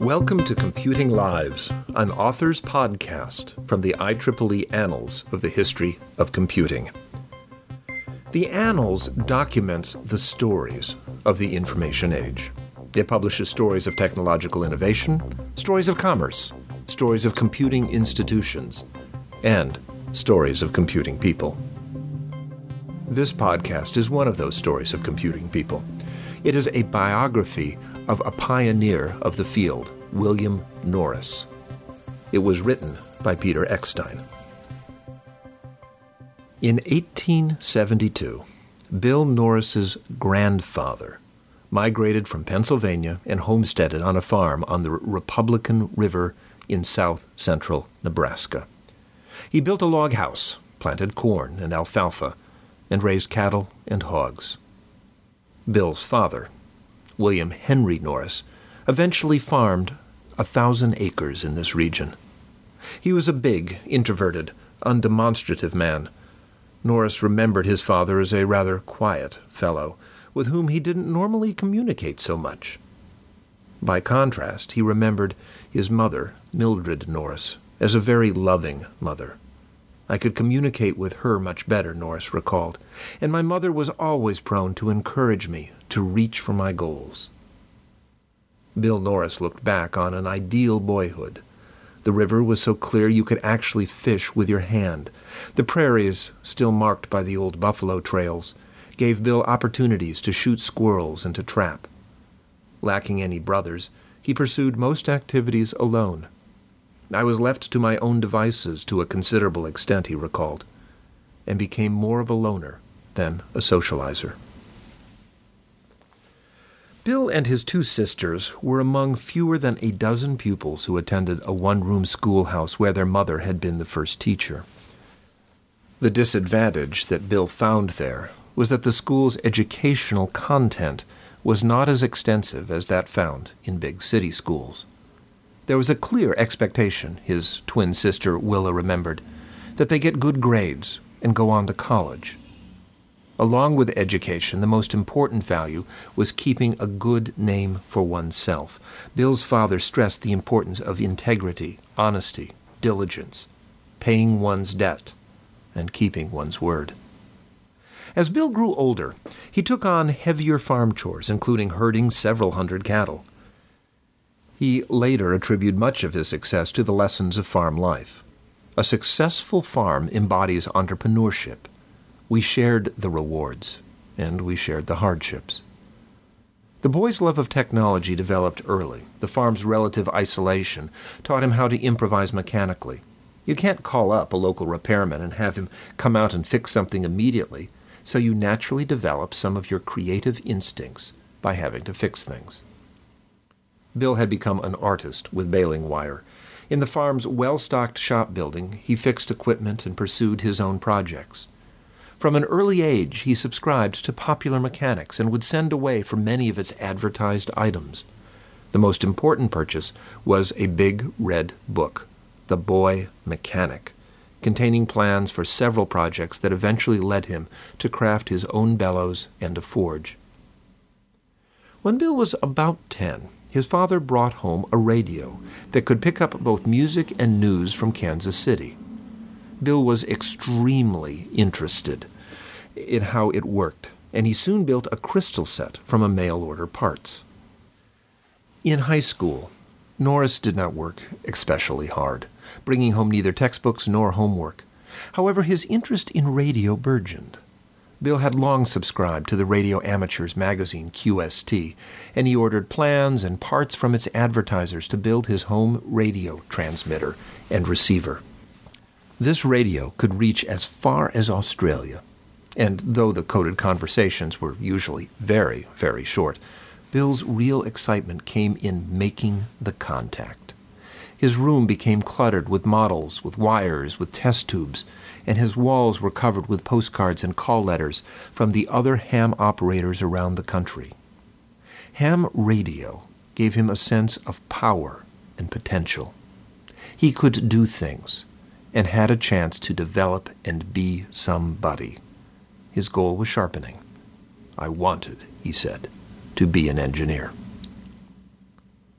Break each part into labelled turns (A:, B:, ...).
A: Welcome to Computing Lives, an author's podcast from the IEEE Annals of the History of Computing. The Annals documents the stories of the information age. It publishes stories of technological innovation, stories of commerce, stories of computing institutions, and stories of computing people. This podcast is one of those stories of computing people. It is a biography of a pioneer of the field, William Norris. It was written by Peter Eckstein. In 1872, Bill Norris's grandfather migrated from Pennsylvania and homesteaded on a farm on the Republican River in south-central Nebraska. He built a log house, planted corn and alfalfa, and raised cattle and hogs. Bill's father, William Henry Norris, eventually farmed 1,000 acres in this region. He was a big, introverted, undemonstrative man. Norris remembered his father as a rather quiet fellow, with whom he didn't normally communicate so much. By contrast, he remembered his mother, Mildred Norris, as a very loving mother. I could communicate with her much better, Norris recalled, and my mother was always prone to encourage me to reach for my goals. Bill Norris looked back on an ideal boyhood. The river was so clear you could actually fish with your hand. The prairies, still marked by the old buffalo trails, gave Bill opportunities to shoot squirrels and to trap. Lacking any brothers, he pursued most activities alone. I was left to my own devices to a considerable extent, he recalled, and became more of a loner than a socializer. Bill and his two sisters were among fewer than a dozen pupils who attended a one-room schoolhouse where their mother had been the first teacher. The disadvantage that Bill found there was that the school's educational content was not as extensive as that found in big city schools. There was a clear expectation, his twin sister Willa remembered, that they get good grades and go on to college. Along with education, the most important value was keeping a good name for oneself. Bill's father stressed the importance of integrity, honesty, diligence, paying one's debt, and keeping one's word. As Bill grew older, he took on heavier farm chores, including herding several hundred cattle. He later attributed much of his success to the lessons of farm life. A successful farm embodies entrepreneurship. We shared the rewards, and we shared the hardships. The boy's love of technology developed early. The farm's relative isolation taught him how to improvise mechanically. You can't call up a local repairman and have him come out and fix something immediately, so you naturally develop some of your creative instincts by having to fix things. Bill had become an artist with baling wire. In the farm's well-stocked shop building, he fixed equipment and pursued his own projects. From an early age, he subscribed to Popular Mechanics and would send away for many of its advertised items. The most important purchase was a big red book, The Boy Mechanic, containing plans for several projects that eventually led him to craft his own bellows and a forge. When Bill was about 10, his father brought home a radio that could pick up both music and news from Kansas City. Bill was extremely interested in how it worked, and he soon built a crystal set from a mail-order parts. In high school, Norris did not work especially hard, bringing home neither textbooks nor homework. However, his interest in radio burgeoned. Bill had long subscribed to the Radio Amateurs magazine, QST, and he ordered plans and parts from its advertisers to build his home radio transmitter and receiver. This radio could reach as far as Australia, and though the coded conversations were usually very, very short, Bill's real excitement came in making the contact. His room became cluttered with models, with wires, with test tubes, and his walls were covered with postcards and call letters from the other ham operators around the country. Ham radio gave him a sense of power and potential. He could do things and had a chance to develop and be somebody. His goal was sharpening. I wanted, he said, to be an engineer.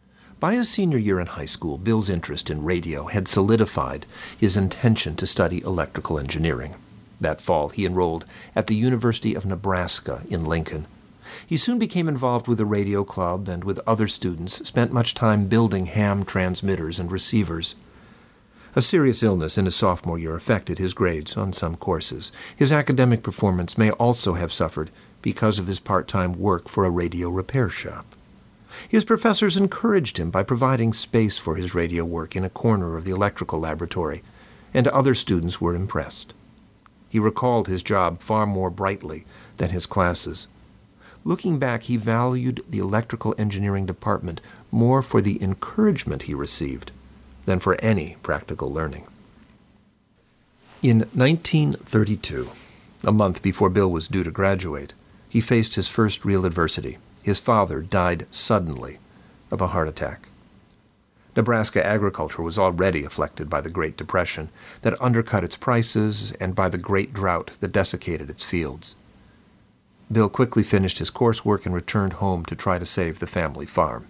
A: By his senior year in high school, Bill's interest in radio had solidified his intention to study electrical engineering. That fall, he enrolled at the University of Nebraska in Lincoln. He soon became involved with the radio club and with other students spent much time building ham transmitters and receivers. A serious illness in his sophomore year affected his grades on some courses. His academic performance may also have suffered because of his part-time work for a radio repair shop. His professors encouraged him by providing space for his radio work in a corner of the electrical laboratory, and other students were impressed. He recalled his job far more brightly than his classes. Looking back, he valued the electrical engineering department more for the encouragement he received than for any practical learning. In 1932, a month before Bill was due to graduate, he faced his first real adversity. His father died suddenly of a heart attack. Nebraska agriculture was already afflicted by the Great Depression that undercut its prices and by the great drought that desiccated its fields. Bill quickly finished his coursework and returned home to try to save the family farm.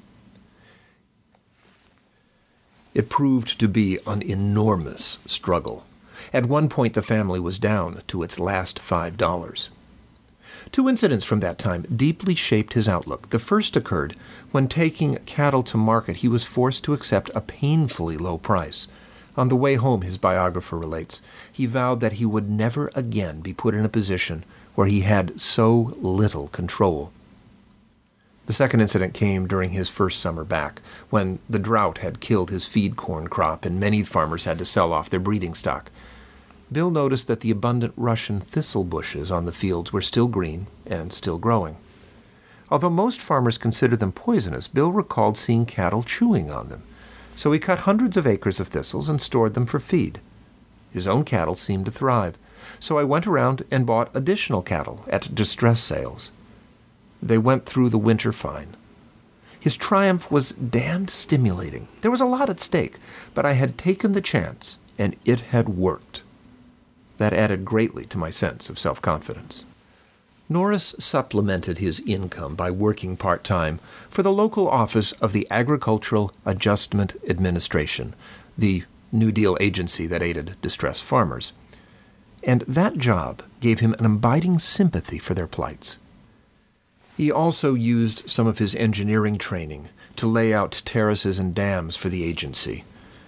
A: It proved to be an enormous struggle. At one point, the family was down to its last $5. Two incidents from that time deeply shaped his outlook. The first occurred when taking cattle to market. He was forced to accept a painfully low price. On the way home, his biographer relates, he vowed that he would never again be put in a position where he had so little control. The second incident came during his first summer back, when the drought had killed his feed corn crop and many farmers had to sell off their breeding stock. Bill noticed that the abundant Russian thistle bushes on the fields were still green and still growing. Although most farmers consider them poisonous, Bill recalled seeing cattle chewing on them. So he cut hundreds of acres of thistles and stored them for feed. His own cattle seemed to thrive, so I went around and bought additional cattle at distress sales. They went through the winter fine. His triumph was damned stimulating. There was a lot at stake, but I had taken the chance, and it had worked. That added greatly to my sense of self-confidence. Norris supplemented his income by working part-time for the local office of the Agricultural Adjustment Administration, the New Deal agency that aided distressed farmers. And that job gave him an abiding sympathy for their plights. He also used some of his engineering training to lay out terraces and dams for the agency.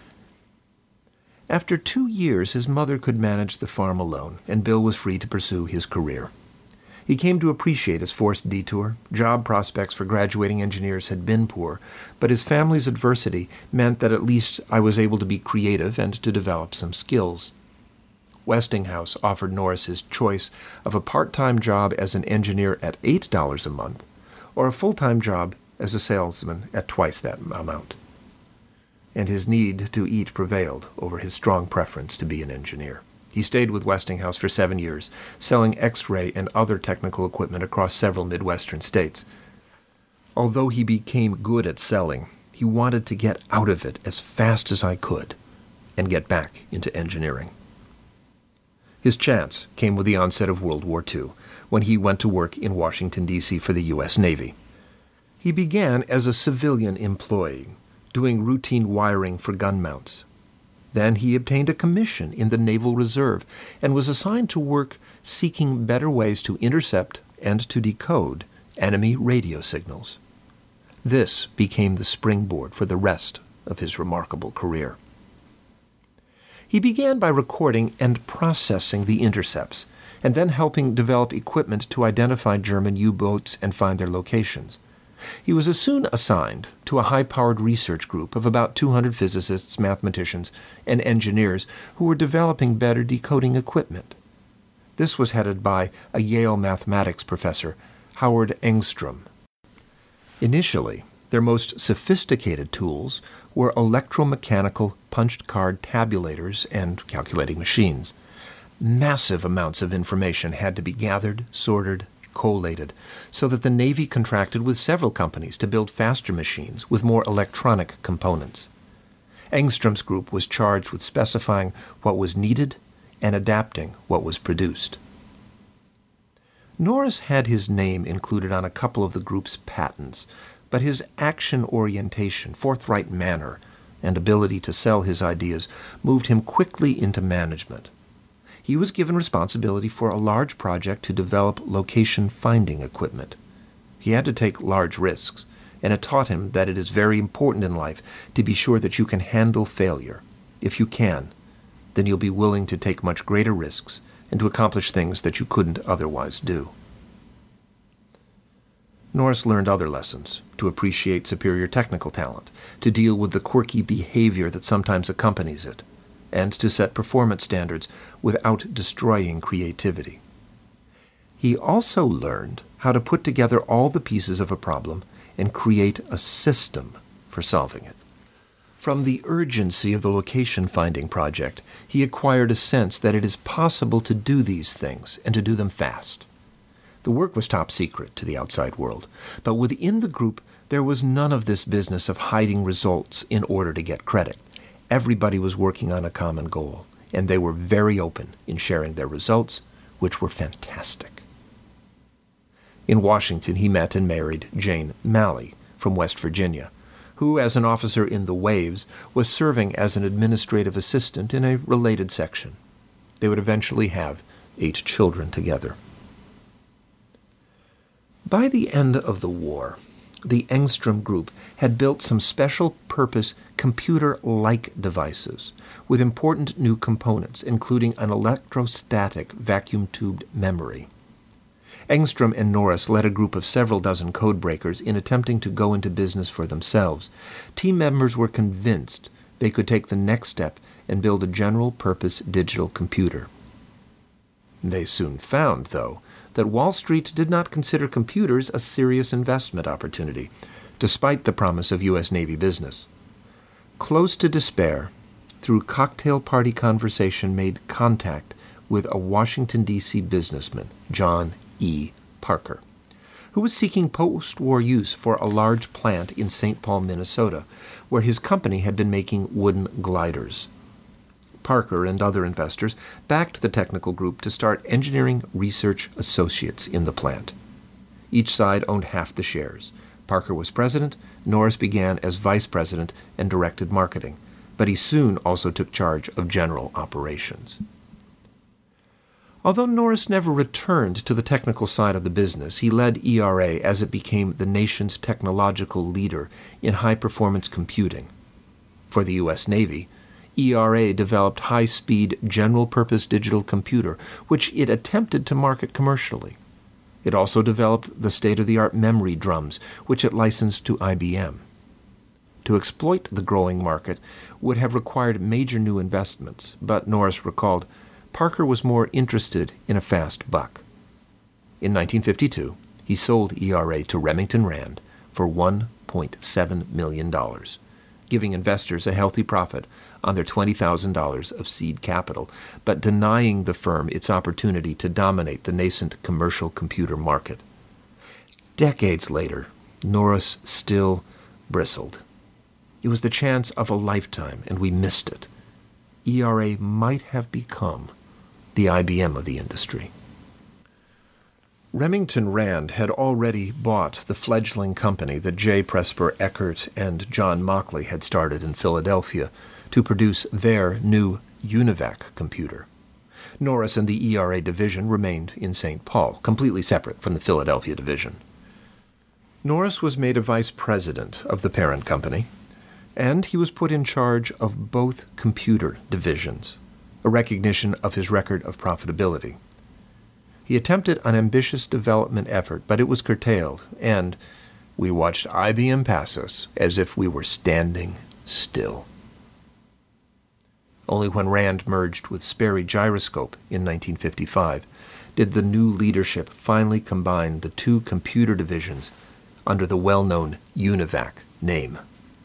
A: After 2 years, his mother could manage the farm alone, and Bill was free to pursue his career. He came to appreciate his forced detour. Job prospects for graduating engineers had been poor, but his family's adversity meant that at least I was able to be creative and to develop some skills. Westinghouse offered Norris his choice of a part-time job as an engineer at $8 a month, or a full-time job as a salesman at twice that amount. And his need to eat prevailed over his strong preference to be an engineer. He stayed with Westinghouse for 7 years, selling X-ray and other technical equipment across several Midwestern states. Although he became good at selling, he wanted to get out of it as fast as I could and get back into engineering. His chance came with the onset of World War II, when he went to work in Washington, D.C. for the U.S. Navy. He began as a civilian employee, doing routine wiring for gun mounts. Then he obtained a commission in the Naval Reserve and was assigned to work seeking better ways to intercept and to decode enemy radio signals. This became the springboard for the rest of his remarkable career. He began by recording and processing the intercepts, and then helping develop equipment to identify German U-boats and find their locations. He was soon assigned to a high-powered research group of about 200 physicists, mathematicians, and engineers who were developing better decoding equipment. This was headed by a Yale mathematics professor, Howard Engstrom. Initially, their most sophisticated tools were electromechanical punched card tabulators and calculating machines. Massive amounts of information had to be gathered, sorted, collated, so that the Navy contracted with several companies to build faster machines with more electronic components. Engstrom's group was charged with specifying what was needed and adapting what was produced. Norris had his name included on a couple of the group's patents, But his action orientation, forthright manner, and ability to sell his ideas moved him quickly into management. He was given responsibility for a large project to develop location-finding equipment. He had to take large risks, and it taught him that it is very important in life to be sure that you can handle failure. If you can, then you'll be willing to take much greater risks and to accomplish things that you couldn't otherwise do. Norris learned other lessons: to appreciate superior technical talent, to deal with the quirky behavior that sometimes accompanies it, and to set performance standards without destroying creativity. He also learned how to put together all the pieces of a problem and create a system for solving it. From the urgency of the location-finding project, he acquired a sense that it is possible to do these things and to do them fast. The work was top secret to the outside world, but within the group there was none of this business of hiding results in order to get credit. Everybody was working on a common goal, and they were very open in sharing their results, which were fantastic. In Washington, he met and married Jane Malley from West Virginia, who, as an officer in the Waves, was serving as an administrative assistant in a related section. They would eventually have 8 children together. By the end of the war, the Engstrom Group had built some special-purpose computer-like devices with important new components, including an electrostatic vacuum-tubed memory. Engstrom and Norris led a group of several dozen codebreakers in attempting to go into business for themselves. Team members were convinced they could take the next step and build a general-purpose digital computer. They soon found, though, that Wall Street did not consider computers a serious investment opportunity, despite the promise of U.S. Navy business. Close to despair, through cocktail party conversation, made contact with a Washington, D.C. businessman, John E. Parker, who was seeking post-war use for a large plant in St. Paul, Minnesota, where his company had been making wooden gliders. Parker and other investors backed the technical group to start Engineering Research Associates in the plant. Each side owned half the shares. Parker was president, Norris began as vice president and directed marketing, but he soon also took charge of general operations. Although Norris never returned to the technical side of the business, he led ERA as it became the nation's technological leader in high-performance computing. For the U.S. Navy, ERA developed high-speed general-purpose digital computer, which it attempted to market commercially. It also developed the state-of-the-art memory drums, which it licensed to IBM. To exploit the growing market would have required major new investments, but Norris recalled, Parker was more interested in a fast buck. In 1952, he sold ERA to Remington Rand for $1.7 million, giving investors a healthy profit on their $20,000 of seed capital, but denying the firm its opportunity to dominate the nascent commercial computer market. Decades later, Norris still bristled. It was the chance of a lifetime, and we missed it. ERA might have become the IBM of the industry. Remington Rand had already bought the fledgling company that J. Presper Eckert and John Mockley had started in Philadelphia to produce their new UNIVAC computer. Norris and the ERA division remained in St. Paul, completely separate from the Philadelphia division. Norris was made a vice president of the parent company, and he was put in charge of both computer divisions, a recognition of his record of profitability. He attempted an ambitious development effort, but it was curtailed, and we watched IBM pass us as if we were standing still. Only when Rand merged with Sperry Gyroscope in 1955 did the new leadership finally combine the two computer divisions under the well-known UNIVAC name.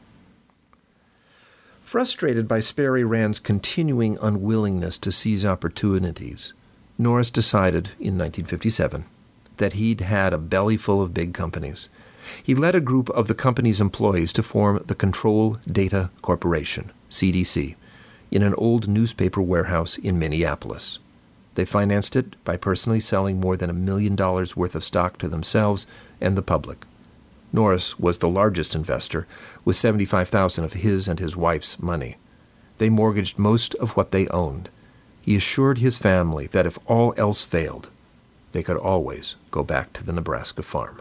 A: Frustrated by Sperry Rand's continuing unwillingness to seize opportunities, Norris decided in 1957 that he'd had a belly full of big companies. He led a group of the company's employees to form the Control Data Corporation, CDC, in an old newspaper warehouse in Minneapolis. They financed it by personally selling more than $1 million worth of stock to themselves and the public. Norris was the largest investor, with $75,000 of his and his wife's money. They mortgaged most of what they owned. He assured his family that if all else failed, they could always go back to the Nebraska farm.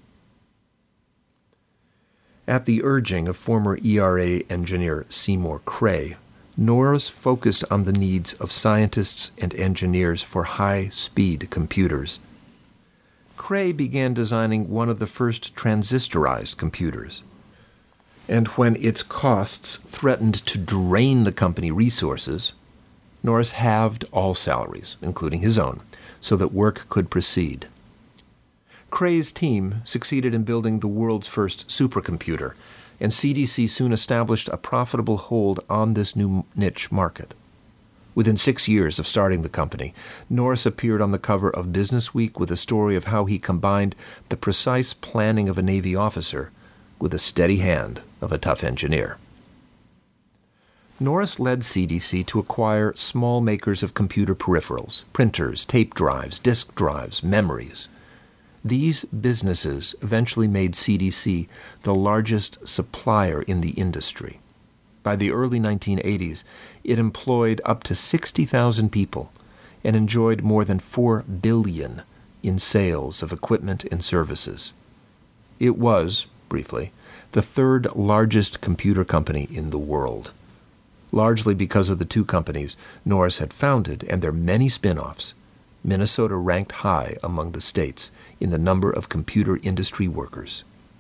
A: At the urging of former ERA engineer Seymour Cray, Norris focused on the needs of scientists and engineers for high-speed computers. Cray began designing one of the first transistorized computers, and when its costs threatened to drain the company resources, Norris halved all salaries, including his own, so that work could proceed. Cray's team succeeded in building the world's first supercomputer, and CDC soon established a profitable hold on this new niche market. Within 6 years of starting the company, Norris appeared on the cover of Business Week with a story of how he combined the precise planning of a Navy officer with the steady hand of a tough engineer. Norris led CDC to acquire small makers of computer peripherals, printers, tape drives, disk drives, memories. These businesses eventually made CDC the largest supplier in the industry. By the early 1980s, it employed up to 60,000 people and enjoyed more than $4 billion in sales of equipment and services. It was, briefly, the third largest computer company in the world, largely because of the two companies Norris had founded and their many spin-offs. Minnesota ranked high among the states in the number of computer industry workers.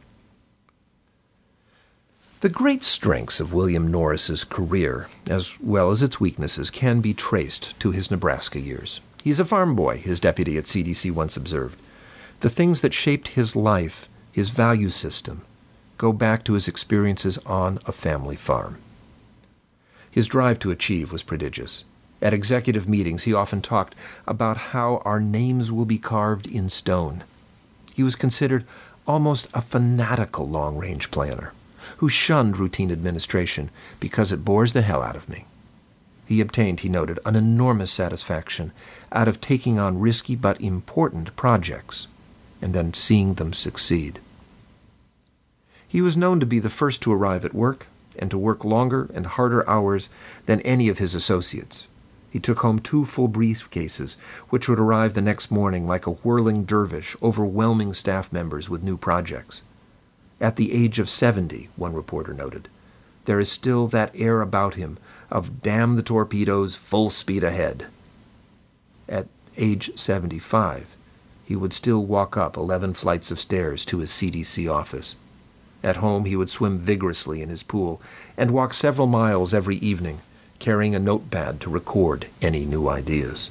A: The great strengths of William Norris's career, as well as its weaknesses, can be traced to his Nebraska years. He's a farm boy, his deputy at CDC once observed. The things that shaped his life, his value system, go back to his experiences on a family farm. His drive to achieve was prodigious. At executive meetings, he often talked about how our names will be carved in stone. He was considered almost a fanatical long-range planner who shunned routine administration because it bores the hell out of me. He obtained, he noted, an enormous satisfaction out of taking on risky but important projects and then seeing them succeed. He was known to be the first to arrive at work and to work longer and harder hours than any of his associates. He took home 2 full briefcases, which would arrive the next morning like a whirling dervish, overwhelming staff members with new projects. At the age of 70, one reporter noted, there is still that air about him of damn the torpedoes, full speed ahead. At age 75, he would still walk up 11 flights of stairs to his CDC office. At home, he would swim vigorously in his pool and walk several miles every evening, carrying a notepad to record any new ideas.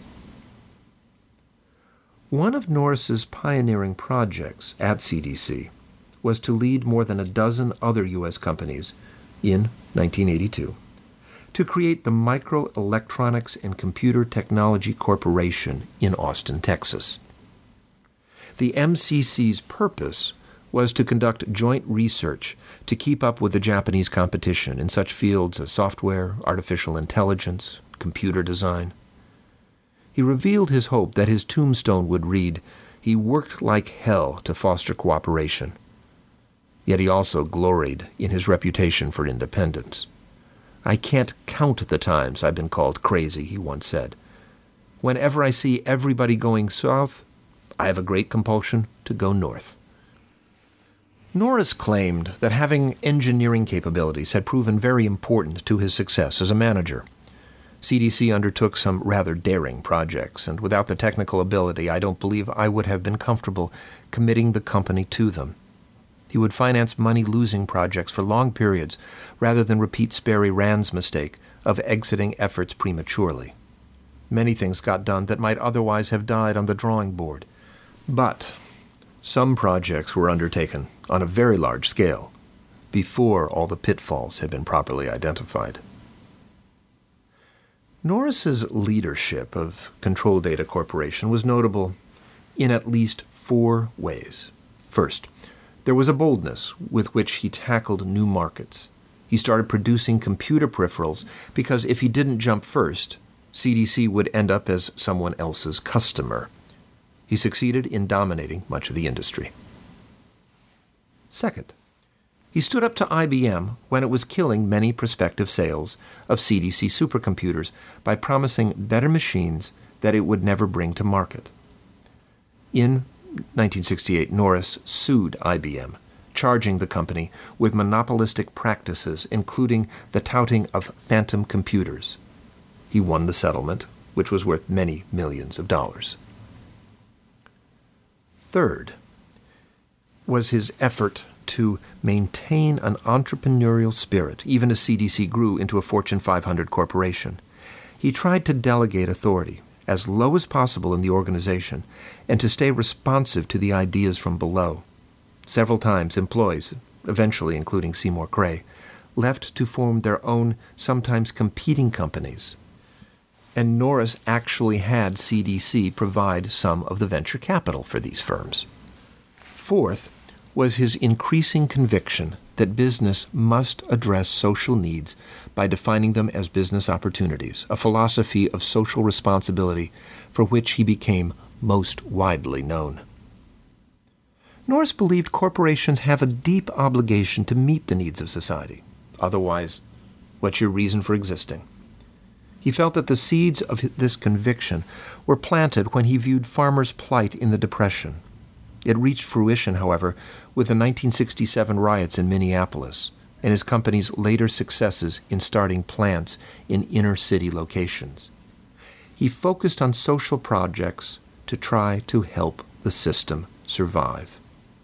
A: One of Norris's pioneering projects at CDC was to lead more than a dozen other U.S. companies in 1982 to create the Microelectronics and Computer Technology Corporation in Austin, Texas. The MCC's purpose was to conduct joint research to keep up with the Japanese competition in such fields as software, artificial intelligence, computer design. He revealed his hope that his tombstone would read, "He worked like hell to foster cooperation." Yet he also gloried in his reputation for independence. "I can't count the times I've been called crazy," he once said. "Whenever I see everybody going south, I have a great compulsion to go north." Norris claimed that having engineering capabilities had proven very important to his success as a manager. CDC undertook some rather daring projects, and without the technical ability, I don't believe I would have been comfortable committing the company to them. He would finance money-losing projects for long periods rather than repeat Sperry Rand's mistake of exiting efforts prematurely. Many things got done that might otherwise have died on the drawing board. But some projects were undertaken on a very large scale before all the pitfalls had been properly identified. Norris's leadership of Control Data Corporation was notable in at least 4 ways. First, there was a boldness with which he tackled new markets. He started producing computer peripherals because if he didn't jump first, CDC would end up as someone else's customer. He succeeded in dominating much of the industry. Second, he stood up to IBM when it was killing many prospective sales of CDC supercomputers by promising better machines that it would never bring to market. In 1968, Norris sued IBM, charging the company with monopolistic practices, including the touting of phantom computers. He won the settlement, which was worth many millions of dollars. Third was his effort to maintain an entrepreneurial spirit, even as CDC grew into a Fortune 500 corporation. He tried to delegate authority as low as possible in the organization and to stay responsive to the ideas from below. Several times, employees, eventually including Seymour Cray, left to form their own, sometimes competing companies. And Norris actually had CDC provide some of the venture capital for these firms. Fourth was his increasing conviction that business must address social needs by defining them as business opportunities, a philosophy of social responsibility for which he became most widely known. Norris believed corporations have a deep obligation to meet the needs of society. Otherwise, what's your reason for existing? He felt that the seeds of this conviction were planted when he viewed farmers' plight in the Depression. It reached fruition, however, with the 1967 riots in Minneapolis and his company's later successes in starting plants in inner-city locations. He focused on social projects to try to help the system survive.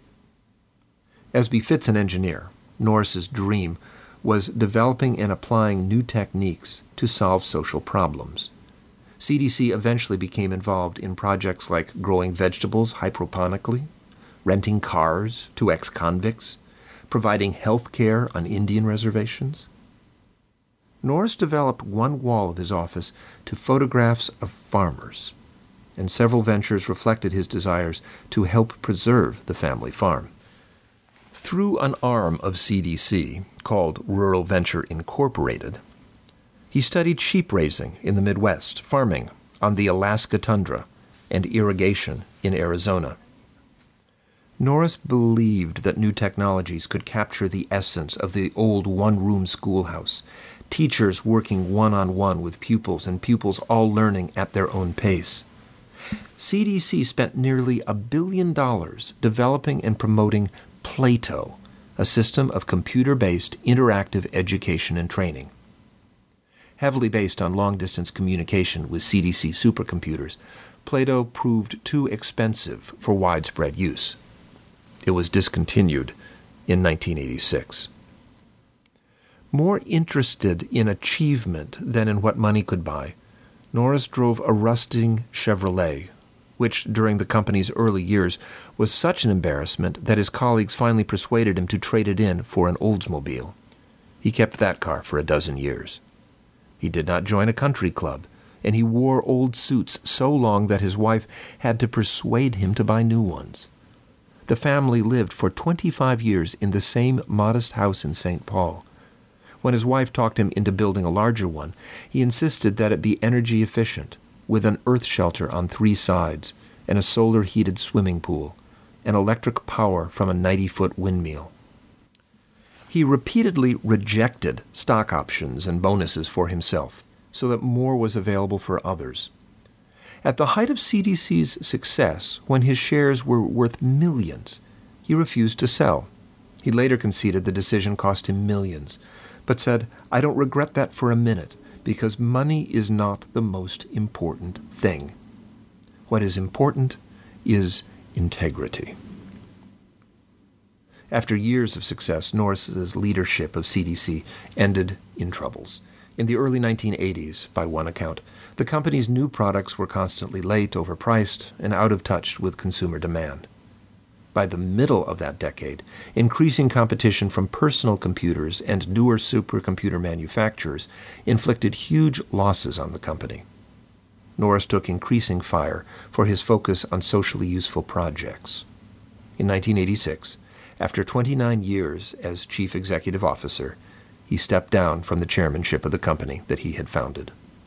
A: As befits an engineer, Norris's dream was developing and applying new techniques to solve social problems. CDC eventually became involved in projects like growing vegetables hydroponically, renting cars to ex-convicts, providing health care on Indian reservations. Norris developed one wall of his office to photographs of farmers, and several ventures reflected his desires to help preserve the family farm. Through an arm of CDC called Rural Venture Incorporated, he studied sheep raising in the Midwest, farming on the Alaska tundra, and irrigation in Arizona. Norris believed that new technologies could capture the essence of the old one-room schoolhouse, teachers working one-on-one with pupils and pupils all learning at their own pace. CDC spent nearly $1 billion developing and promoting Plato, a system of computer-based interactive education and training. Heavily based on long-distance communication with CDC supercomputers, Plato proved too expensive for widespread use. It was discontinued in 1986. More interested in achievement than in what money could buy, Norris drove a rusting Chevrolet, which during the company's early years was such an embarrassment that his colleagues finally persuaded him to trade it in for an Oldsmobile. He kept that car for 12 years. He did not join a country club, and he wore old suits so long that his wife had to persuade him to buy new ones. The family lived for 25 years in the same modest house in St. Paul. When his wife talked him into building a larger one, he insisted that it be energy efficient, with an earth shelter on 3 sides and a solar-heated swimming pool, and electric power from a 90-foot windmill. He repeatedly rejected stock options and bonuses for himself so that more was available for others. At the height of CDC's success, when his shares were worth millions, he refused to sell. He later conceded the decision cost him millions, but said, "I don't regret that for a minute, because money is not the most important thing. What is important is integrity." After years of success, Norris's leadership of CDC ended in troubles. In the early 1980s, by one account, the company's new products were constantly late, overpriced, and out of touch with consumer demand. By the middle of that decade, increasing competition from personal computers and newer supercomputer manufacturers inflicted huge losses on the company. Norris took increasing fire for his focus on socially useful projects. In 1986, after 29 years as chief executive officer, he stepped down from the chairmanship of the company that he had founded.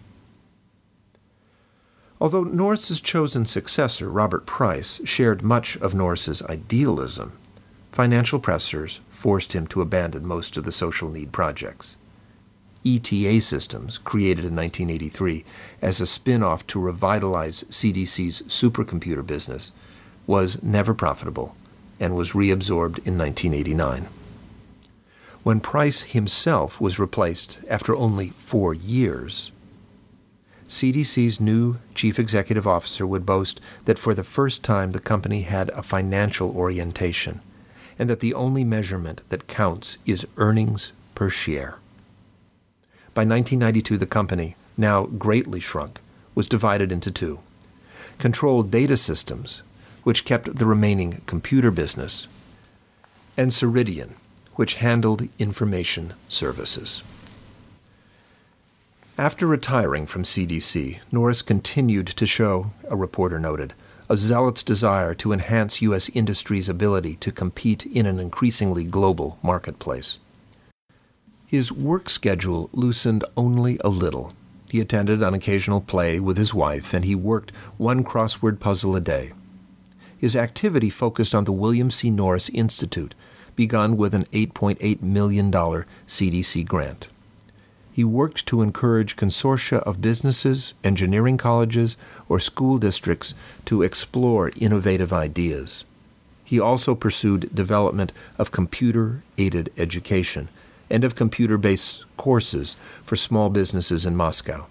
A: Although Norris's chosen successor, Robert Price, shared much of Norris's idealism, financial pressures forced him to abandon most of the social need projects. ETA Systems, created in 1983 as a spin-off to revitalize CDC's supercomputer business, was never profitable and was reabsorbed in 1989. When Price himself was replaced after only 4 years, CDC's new chief executive officer would boast that for the first time the company had a financial orientation and that the only measurement that counts is earnings per share. By 1992, the company, now greatly shrunk, was divided into two: Control Data Systems, which kept the remaining computer business, and Ceridian, which handled information services. After retiring from CDC, Norris continued to show, a reporter noted, a zealot's desire to enhance U.S. industry's ability to compete in an increasingly global marketplace. His work schedule loosened only a little. He attended an occasional play with his wife, and he worked one crossword puzzle a day. His activity focused on the William C. Norris Institute, begun with an $8.8 million CDC grant. He worked to encourage consortia of businesses, engineering colleges, or school districts to explore innovative ideas. He also pursued development of computer-aided education and of computer-based courses for small businesses in Moscow.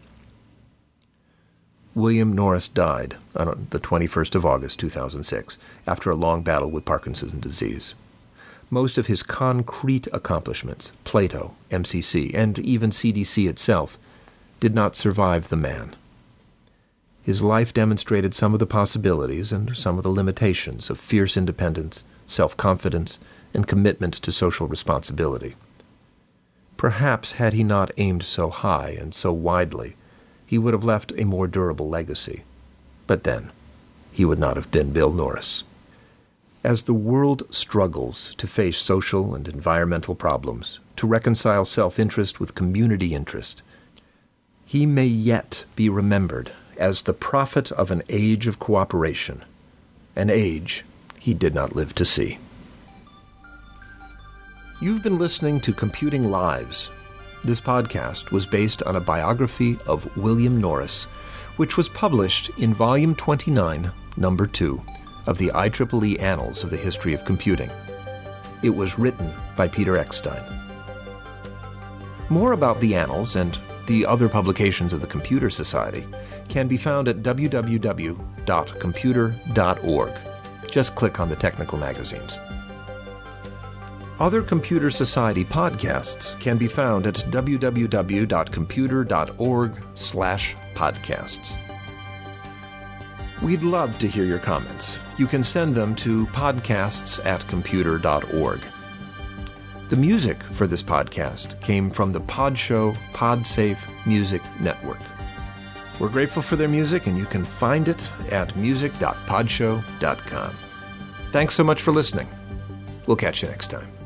A: William Norris died on the 21st of August, 2006, after a long battle with Parkinson's disease. Most of his concrete accomplishments, Plato, MCC, and even CDC itself, did not survive the man. His life demonstrated some of the possibilities and some of the limitations of fierce independence, self-confidence, and commitment to social responsibility. Perhaps had he not aimed so high and so widely, he would have left a more durable legacy. But then, he would not have been Bill Norris. As the world struggles to face social and environmental problems, to reconcile self-interest with community interest, he may yet be remembered as the prophet of an age of cooperation, an age he did not live to see. You've been listening to Computing Lives. This podcast was based on a biography of William Norris, which was published in Volume 29, Number 2, of the IEEE Annals of the History of Computing. It was written by Peter Eckstein. More about the Annals and the other publications of the Computer Society can be found at www.computer.org. Just click on the technical magazines. Other Computer Society podcasts can be found at www.computer.org/podcasts. We'd love to hear your comments. You can send them to podcasts@computer.org. The music for this podcast came from the Podshow Podsafe Music Network. We're grateful for their music, and you can find it at music.podshow.com. Thanks so much for listening. We'll catch you next time.